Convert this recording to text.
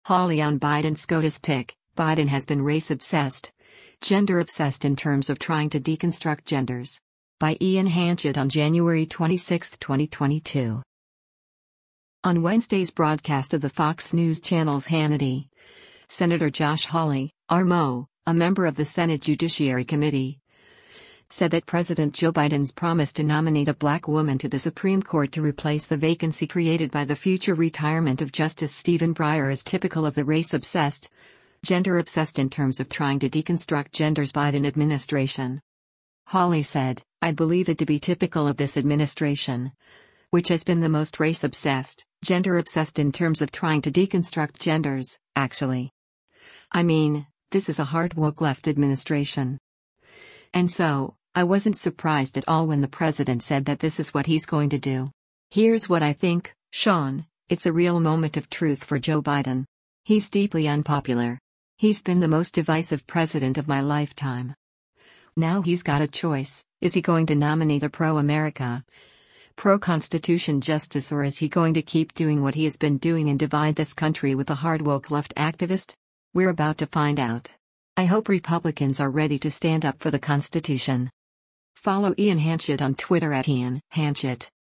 Hawley on Biden's SCOTUS pick. Biden has been race-obsessed, gender-obsessed in terms of trying to deconstruct genders. By Ian Hanchett on January 26, 2022. On Wednesday's broadcast of the Fox News Channel's Hannity, Senator Josh Hawley, RMO, a member of the Senate Judiciary Committee, said that President Joe Biden's promise to nominate a black woman to the Supreme Court to replace the vacancy created by the future retirement of Justice Stephen Breyer is typical of the race-obsessed, gender-obsessed in terms of trying to deconstruct gender's Biden administration. Hawley said, "I believe it to be typical of this administration, which has been the most race-obsessed, gender-obsessed in terms of trying to deconstruct genders, actually. I mean, this is a hard woke left administration. And so, I wasn't surprised at all when the president said that this is what he's going to do. Here's what I think, Sean, it's a real moment of truth for Joe Biden. He's deeply unpopular. He's been the most divisive president of my lifetime. Now he's got a choice: is he going to nominate a pro-America, pro-Constitution justice, or is he going to keep doing what he has been doing and divide this country with a hard woke left activist? We're about to find out. I hope Republicans are ready to stand up for the Constitution." Follow Ian Hanchett on Twitter at Ian Hanchett.